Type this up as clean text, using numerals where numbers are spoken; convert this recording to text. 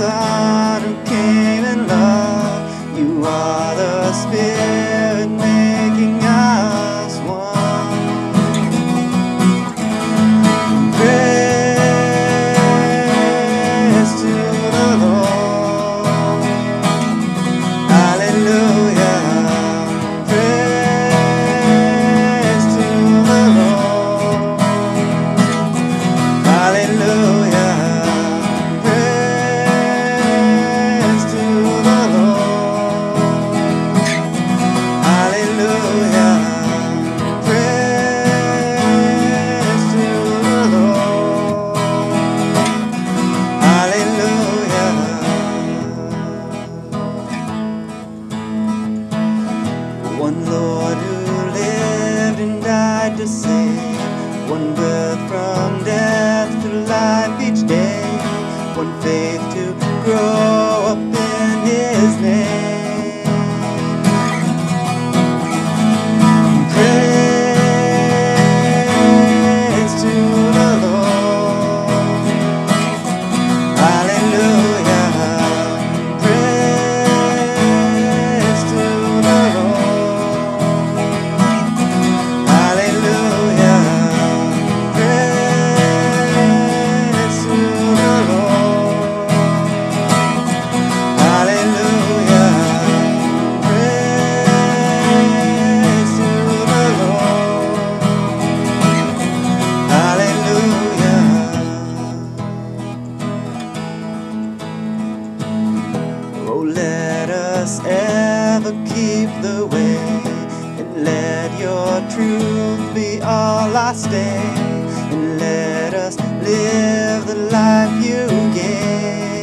Son who came in love. You are the Spirit making us one. Praise to the Lord. Hallelujah. Praise to the Lord. Hallelujah. Praise to the Lord. Hallelujah. Praise to the Lord. Hallelujah. One Lord who lived and died to save, one birth from death to life each day, one faith to grow up in His name. Praise to the Lord. Hallelujah. Praise to the Lord. Hallelujah. Praise to the Lord. Hallelujah. Praise to the Lord. Hallelujah. Oh, let us ever keep the way, and let your truth be all our stay, and let us live the life you gave.